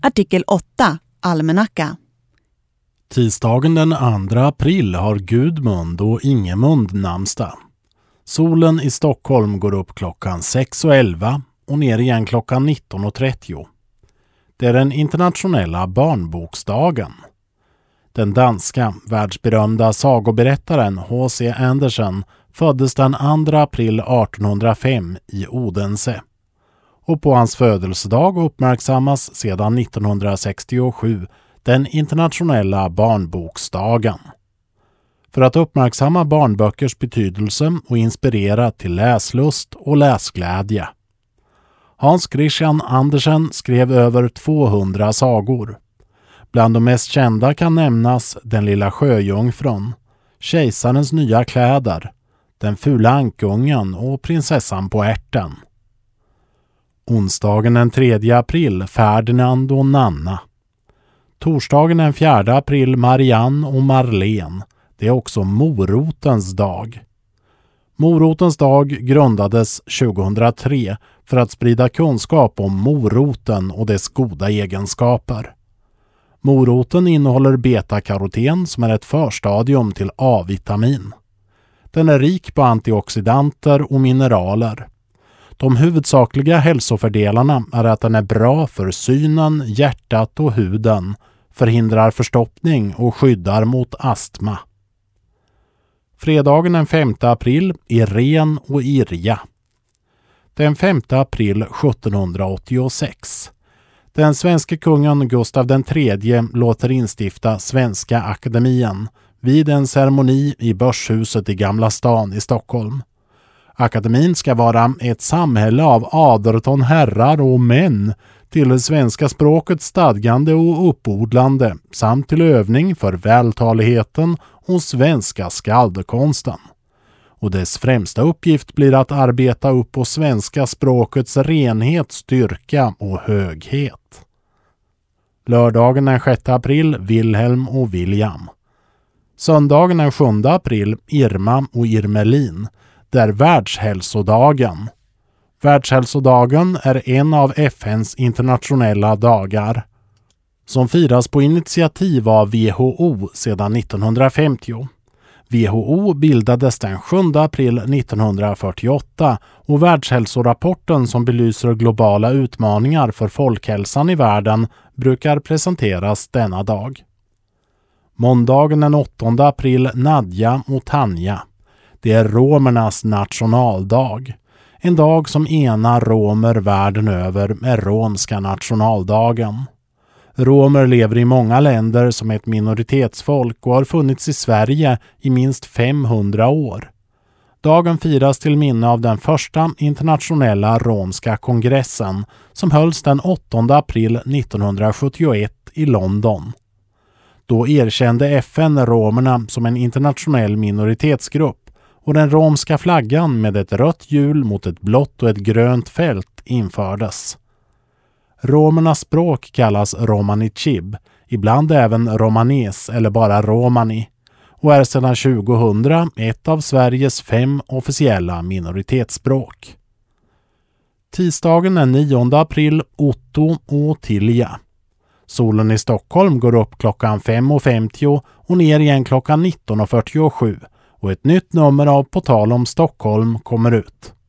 Artikel 8. Almanacka. Tisdagen den 2 april har Gudmund och Ingemund namnsdag. Solen i Stockholm går upp klockan 6:11 och ner igen klockan 19:30. Det är den internationella barnboksdagen. Den danska världsberömda sagoberättaren H.C. Andersen föddes den 2 april 1805 i Odense. Och på hans födelsedag uppmärksammas sedan 1967 den internationella barnboksdagen. För att uppmärksamma barnböckers betydelse och inspirera till läslust och läsglädje. Hans Christian Andersen skrev över 200 sagor. Bland de mest kända kan nämnas Den lilla sjöjungfrun, Kejsarens nya kläder, Den fula ankungen och Prinsessan på ärten. Onsdagen den 3 april Ferdinand och Nanna. Torsdagen den 4 april Marianne och Marlene. Det är också morotens dag. Morotens dag grundades 2003 för att sprida kunskap om moroten och dess goda egenskaper. Moroten innehåller beta-karoten som är ett förstadium till A-vitamin. Den är rik på antioxidanter och mineraler. De huvudsakliga hälsofördelarna är att den är bra för synen, hjärtat och huden, förhindrar förstoppning och skyddar mot astma. Fredagen den 5 april Irene och Irja. Den 5 april 1786. Den svenska kungen Gustav III låter instifta Svenska Akademien vid en ceremoni i Börshuset i Gamla stan i Stockholm. Akademin ska vara ett samhälle av 18 herrar och män till svenska språkets stadgande och uppodlande samt till övning för vältaligheten och svenska skaldkonsten. Och dess främsta uppgift blir att arbeta upp på svenska språkets renhet, styrka och höghet. Lördagen den 6 april Wilhelm och William. Söndagen den 7 april Irma och Irmelin. Det är världshälsodagen. Världshälsodagen är en av FNs internationella dagar som firas på initiativ av WHO sedan 1950. WHO bildades den 7 april 1948 och världshälsorapporten som belyser globala utmaningar för folkhälsan i världen brukar presenteras denna dag. Måndagen den 8 april Nadja och Tanja. Det är romernas nationaldag. En dag som enar romer världen över är romska nationaldagen. Romer lever i många länder som ett minoritetsfolk och har funnits i Sverige i minst 500 år. Dagen firas till minne av den första internationella romska kongressen som hölls den 8 april 1971 i London. Då erkände FN romerna som en internationell minoritetsgrupp och den romska flaggan med ett rött hjul mot ett blått och ett grönt fält infördes. Romernas språk kallas romani chib, ibland även romanes eller bara romani, och är sedan 2000 ett av Sveriges 5 officiella minoritetsspråk. Tisdagen den 9 april Otto och Ottilia. Solen i Stockholm går upp klockan 5:50 och ner igen klockan 19:47 och ett nytt nummer av På tal om Stockholm kommer ut.